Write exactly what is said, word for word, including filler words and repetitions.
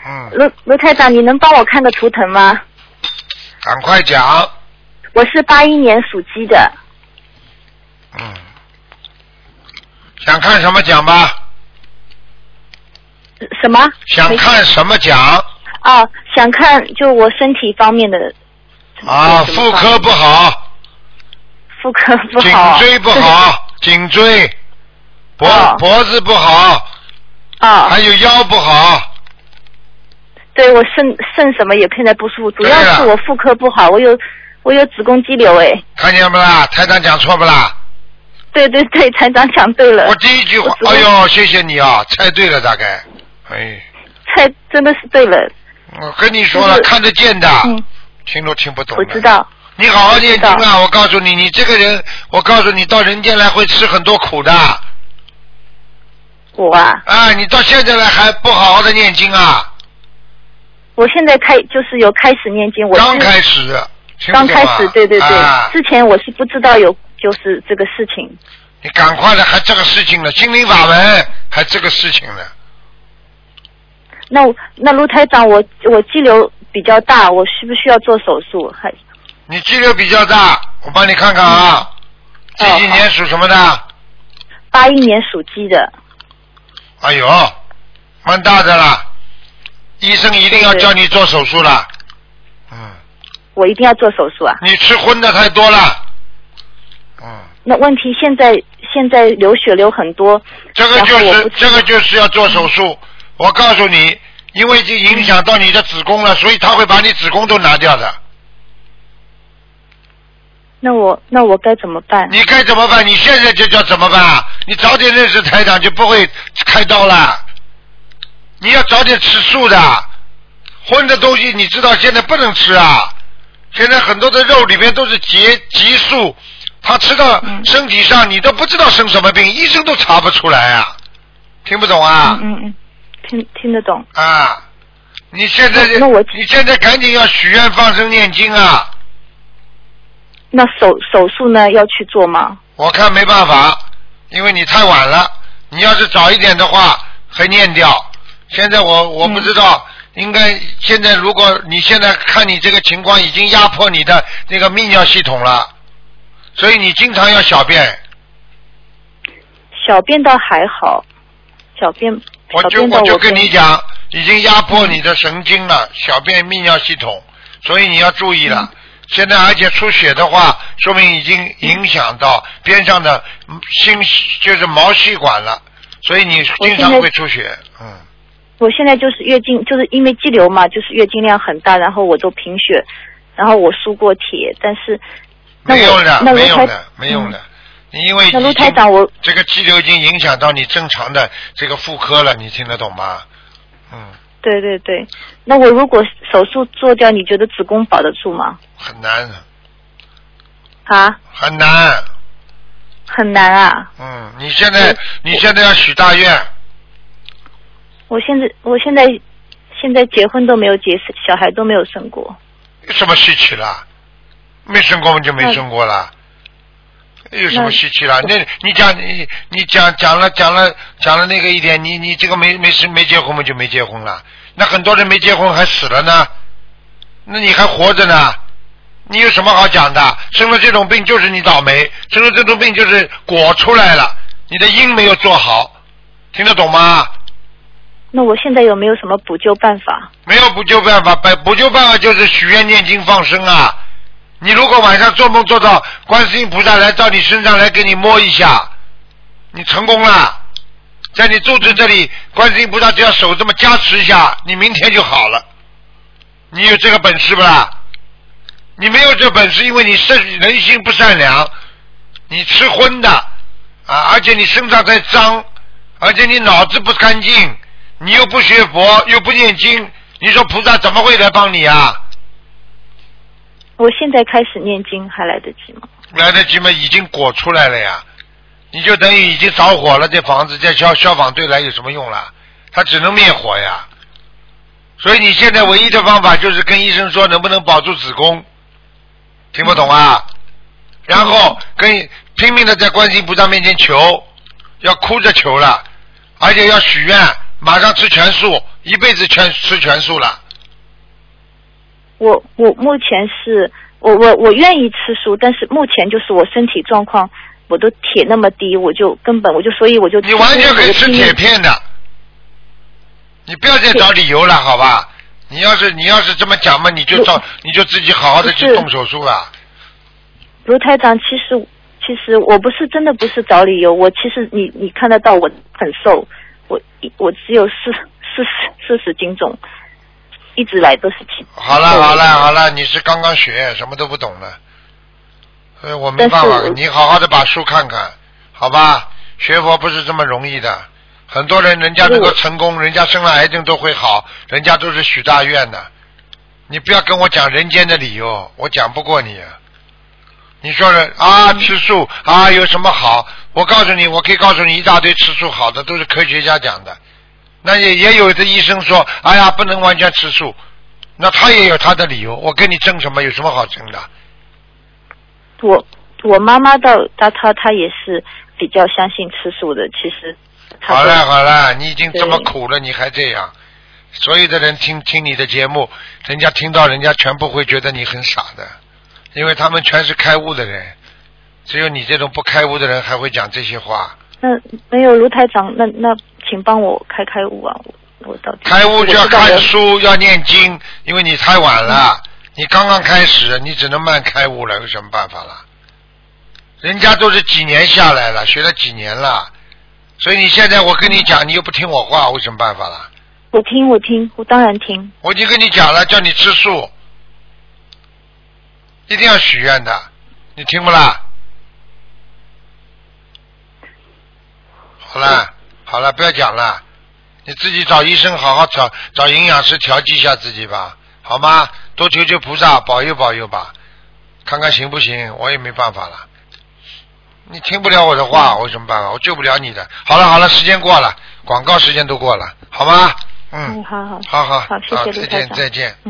嗯。 卢卢台长，你能帮我看个图腾吗？ 赶快讲。 我是八一年属鸡的。 嗯。想看什么讲吧？ 什么？ 想看什么讲？ 哦，想看就我身体方面的。 啊，妇科不好。 妇科不好。 颈椎不好，颈椎。脖、哦、脖子不好。 啊、哦。 还有腰不好。 对，我肾肾什么也现在不舒服，主要是我妇科不好，我有我有子宫肌瘤哎。 看见不啦？台长讲错不啦？ 对对对，台长讲对了。 我第一句话，哎呦，谢谢你啊，猜对了大概，哎。 猜真的是对了。 我跟你说了，看得见的， 嗯， 听都听不懂。 我知道。 你好好念经啊！我告诉你，你这个人，我告诉你，到人间来会吃很多苦的。 我啊。 啊，你到现在来还不好好的念经啊？ 我现在开就是有开始念经，我刚开始， 刚开始，对对对、 啊， 之前我是不知道有就是这个事情。 你赶快的，还这个事情了，心灵法门还这个事情了。 那那卢台长，我我肌瘤比较大，我需不需要做手术？还你肌瘤比较大，我帮你看看啊。几、嗯、几年属什么的？ 八一年属鸡的。 哎呦，蛮大的了。医生一定要叫你做手术了。嗯。 我一定要做手术啊？ 你吃荤的太多了。嗯。 那问题现在现在流血流很多。 这个就是这个就是要做手术。嗯、我告诉你，因为已经影响到你的子宫了，所以他会把你子宫都拿掉的。 那我那我该怎么办？ 你该怎么办？你现在就叫怎么办？你早点认识台长就不会开刀了。你要早点吃素的，荤的东西你知道现在不能吃啊。现在很多的肉里面都是激激素，他吃到身体上你都不知道生什么病，医生都查不出来啊。听不懂啊？ 嗯嗯嗯，听听得懂。 啊，你现在那我你现在赶紧要许愿放生念经啊。 那手手术呢要去做吗？ 我看没办法，因为你太晚了。你要是早一点的话，还念掉。现在我我不知道，嗯、应该现在如果你现在看你这个情况，已经压迫你的那个泌尿系统了，所以你经常要小便。 小便倒还好，小便。 我就我就跟你讲，已经压迫你的神经了，小便泌尿系统，所以你要注意了。嗯现在而且出血的话，说明已经影响到边上的心，就是毛细管了，所以你经常会出血。嗯。 我现在就是月经，就是因为肌瘤嘛，就是月经量很大，然后我都贫血，然后我输过铁，但是没用的，没用的，没用的。 嗯、 因为那卢台长，我这个肌瘤已经影响到你正常的这个妇科了，你听得懂吗？嗯。 对对对，那我如果手术做掉，你觉得子宫保得住吗？ 很难。 啊？ 很难。 很难啊。 嗯，你现在你现在要许大愿。 我现在我现在现在结婚都没有结，小孩都没有生过。 有什么稀奇啦？没生过就没生过啦。有什么稀奇啦？那你讲你你讲讲了讲了讲了那个一点，你你这个没没没结婚嘛就没结婚了。那很多人没结婚还死了呢，那你还活着呢？你有什么好讲的？生了这种病就是你倒霉，生了这种病就是果出来了，你的因没有做好，听得懂吗？ 那我现在有没有什么补救办法？ 没有补救办法，补救办法就是许愿念经放生啊。你如果晚上做梦做到观世音菩萨来到你身上来给你摸一下，你成功了，在你肚子这里观世音菩萨只要手这么加持一下，你明天就好了。你有这个本事不啦？你没有这本事，因为你身人心不善良，你吃荤的啊，而且你身上在脏，而且你脑子不干净，你又不学佛又不念经，你说菩萨怎么会来帮你啊？ 我现在开始念经还来得及吗？ 来得及吗？已经果出来了呀，你就等于已经着火了，这房子叫消消防队来有什么用了？他只能灭火呀。所以你现在唯一的方法就是跟医生说能不能保住子宫，听不懂啊？然后跟拼命的在观世音菩萨面前求，要哭着求了，而且要许愿， 马上吃全素，一辈子全吃全素了。 我我目前是我我我愿意吃素，但是目前就是我身体状况，我都铁那么低，我就根本我就所以我就你完全可以吃铁片的，你不要再找理由了，好吧？你要是你要是这么讲嘛，你就找你就自己好好的去动手术了。 卢台长，其实其实我不是真的不是找理由，我其实你你看得到我很瘦，我我只有四四十四十斤重。一直来都是轻。 好了好了好了，你是刚刚学，什么都不懂了，所以我没办法。你好好的把书看看，好吧？学佛不是这么容易的，很多人人家能够成功，人家生了癌症都会好，人家都是许大愿的。你不要跟我讲人间的理由，我讲不过你。你说的啊，吃素啊有什么好？我告诉你，我可以告诉你一大堆吃素好的，都是科学家讲的。那也也有的医生说，哎呀，不能完全吃素，那他也有他的理由。我跟你争什么？有什么好争的？ 我我妈妈到她她她也是比较相信吃素的，其实。 好了好了，你已经这么苦了，你还这样，所有的人听听你的节目，人家听到人家全部会觉得你很傻的，因为他们全是开悟的人，只有你这种不开悟的人还会讲这些话。 那没有卢台长，那那请帮我开开悟啊！我我到底开悟就要看书，要念经，因为你太晚了，嗯、你刚刚开始，你只能慢开悟了，有什么办法了？人家都是几年下来了，学了几年了，所以你现在我跟你讲，你又不听我话，有什么办法了？ 我听我听，我当然听。 我已经跟你讲了，叫你吃素，一定要许愿的，你听不啦？好了好了，不要讲了，你自己找医生好好调，找营养师调剂一下自己吧，好吗？多求求菩萨保佑保佑吧，看看行不行？我也没办法了，你听不了我的话，我有什么办法？我救不了你的。好了好了，时间过了，广告时间都过了，好吗？嗯， 好好好好好，谢谢卢台长， 再见再见。